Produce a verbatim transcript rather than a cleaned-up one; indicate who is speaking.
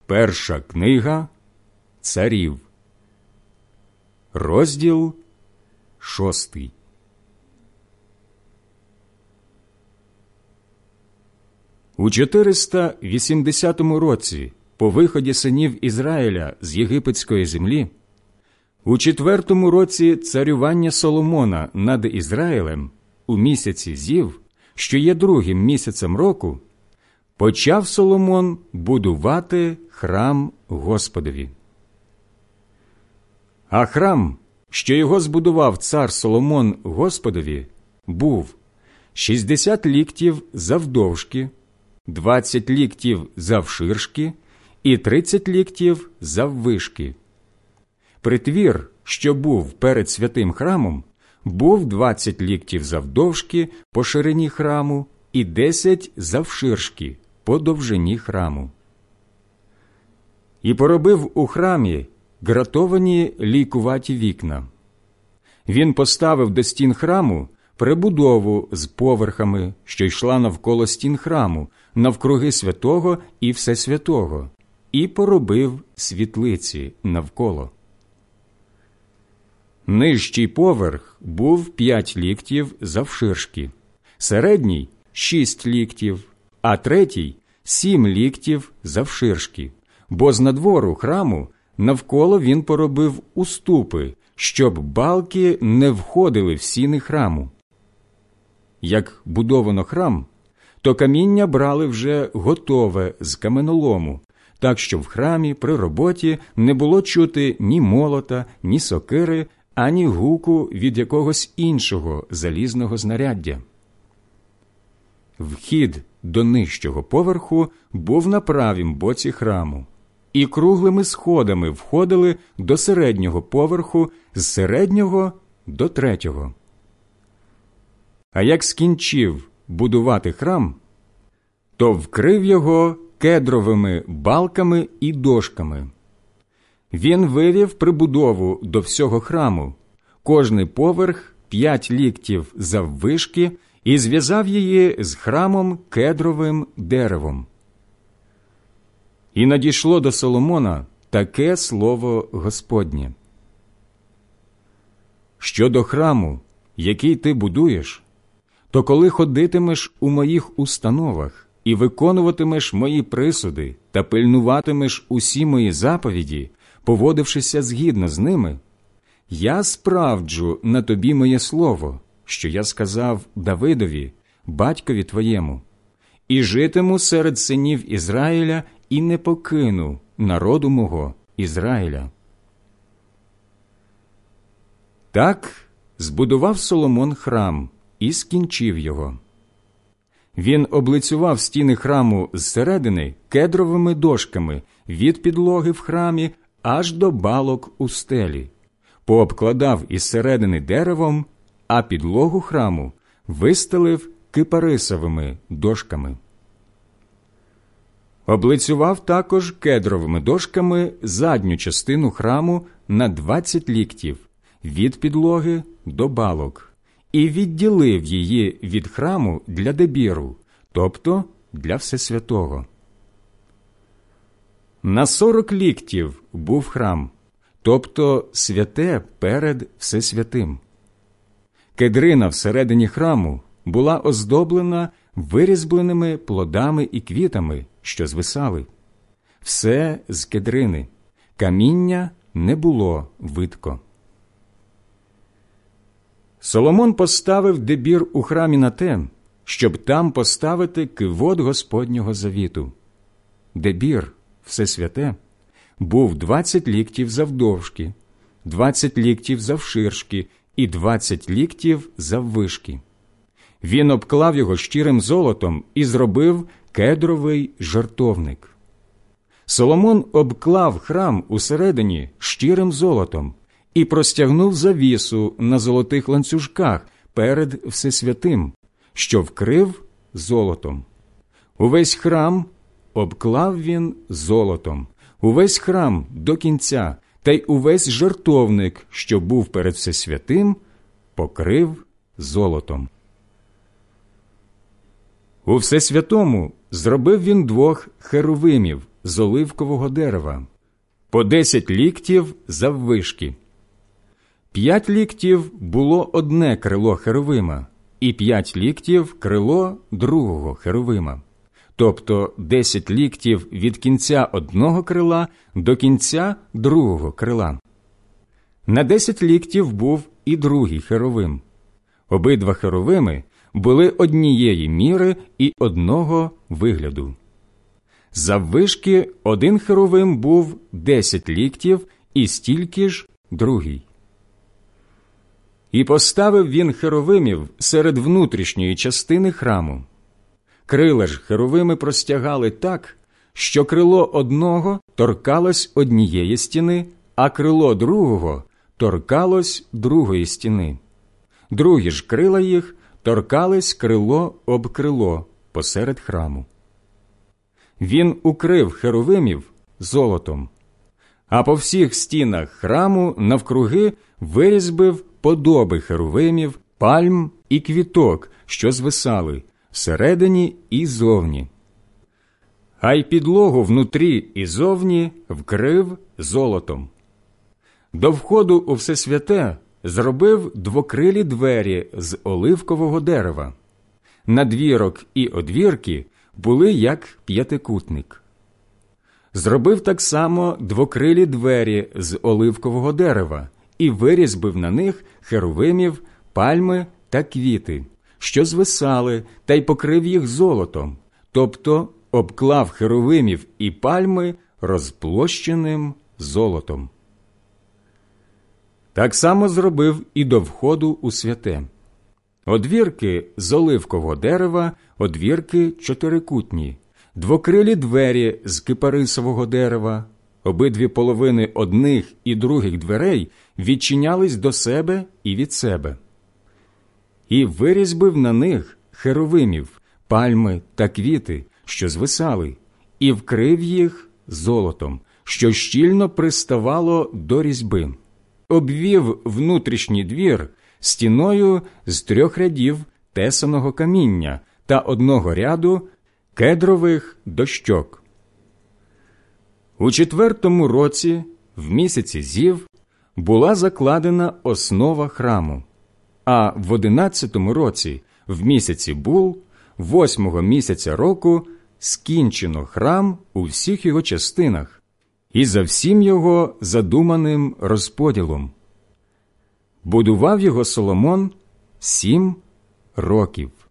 Speaker 1: Перша книга Царів, розділ шостий. У чотириста вісімдесятому році, по виході синів Ізраїля з єгипетської землі, у четвертому році царювання Соломона над Ізраїлем, у місяці Зів, що є другим місяцем року, почав Соломон будувати храм Господові. А храм, що його збудував цар Соломон Господові, був шістдесят ліктів завдовжки, двадцять ліктів завширшки і тридцять ліктів заввишки. Притвір, що був перед святим храмом, був двадцять ліктів завдовжки по ширині храму і десять завширшки по довжині храму. І поробив у храмі гратовані лійкуваті вікна. Він поставив до стін храму прибудову з поверхами, що йшла навколо стін храму, навкруги святого і всесвятого, і поробив світлиці навколо. Нижчий поверх був п'ять ліктів завширшки, середній – шість ліктів, а третій – сім ліктів завширшки, бо з надвору храму навколо він поробив уступи, щоб балки не входили в стіни храму. Як будовано храм, то каміння брали вже готове з каменолому, так що в храмі при роботі не було чути ні молота, ні сокири, ані гуку від якогось іншого залізного знаряддя. Вхід до нижчого поверху був на правім боці храму, і круглими сходами входили до середнього поверху, з середнього до третього. А як скінчив будувати храм, то вкрив його кедровими балками і дошками. Він вивів прибудову до всього храму, кожний поверх п'ять ліктів заввишки, і зв'язав її з храмом кедровим деревом. І надійшло до Соломона таке слово Господнє: «Щодо храму, який ти будуєш, то коли ходитимеш у моїх установах і виконуватимеш мої присуди та пильнуватимеш усі мої заповіді, поводившися згідно з ними, я справджу на тобі моє слово, що я сказав Давидові, батькові твоєму, і житиму серед синів Ізраїля і не покину народу мого Ізраїля». Так збудував Соломон храм і скінчив його. Він облицював стіни храму зсередини кедровими дошками від підлоги в храмі аж до балок у стелі, пообкладав із середини деревом, а підлогу храму вистелив кипарисовими дошками. Облицював також кедровими дошками задню частину храму на двадцять ліктів від підлоги до балок і відділив її від храму для дебіру, тобто для всесвятого. На сорок ліктів був храм, тобто святе перед всесвятим. Кедрина всередині храму була оздоблена вирізбленими плодами і квітами, що звисали. Все з кедрини, каміння не було видко. Соломон поставив дебір у храмі на те, щоб там поставити кивот Господнього завіту. Дебір, все святе, був двадцять ліктів завдовжки, двадцять ліктів завширшки і двадцять ліктів заввишки. Він обклав його щирим золотом і зробив кедровий жертовник. Соломон обклав храм усередині щирим золотом і простягнув завісу на золотих ланцюжках перед всесвятим, що вкрив золотом. Увесь храм обклав він золотом, увесь храм до кінця, та й увесь жертовник, що був перед всесвятим, покрив золотом. У всесвятому зробив він двох херувимів з оливкового дерева, по десять ліктів заввишки. П'ять ліктів було одне крило херовима, і п'ять ліктів крило другого херовима, тобто десять ліктів від кінця одного крила до кінця другого крила. На десять ліктів був і другий херовим. Обидва херовими були однієї міри і одного вигляду. Заввишки один херовим був десять ліктів, і стільки ж другий. І поставив він херовимів серед внутрішньої частини храму. Крила ж херовими простягали так, що крило одного торкалось однієї стіни, а крило другого торкалось другої стіни. Другі ж крила їх торкались крило об крило посеред храму. Він укрив херовимів золотом, а по всіх стінах храму навкруги вирізбив подоби херовимів, пальм і квіток, що звисали всередині і зовні. А й підлогу внутрі і зовні вкрив золотом. До входу у Всесвяте зробив двокрилі двері з оливкового дерева. Надвірок і одвірки були як п'ятикутник. Зробив так само двокрилі двері з оливкового дерева і вирізбив на них херовимів, пальми та квіти, що звисали, та й покрив їх золотом, тобто обклав херовимів і пальми розплощеним золотом. Так само зробив і до входу у святе. Одвірки з оливкового дерева, одвірки чотирикутні, двокрилі двері з кипарисового дерева, обидві половини одних і других дверей відчинялись до себе і від себе. І вирізбив на них херовимів, пальми та квіти, що звисали, і вкрив їх золотом, що щільно приставало до різьби. Обвів внутрішній двір стіною з трьох рядів тесаного каміння та одного ряду кедрових дощок. У четвертому році, в місяці Зів, була закладена основа храму, а в одинадцятому році, в місяці Бул, восьмого місяця року, скінчено храм у всіх його частинах і за всім його задуманим розподілом. Будував його Соломон сім років.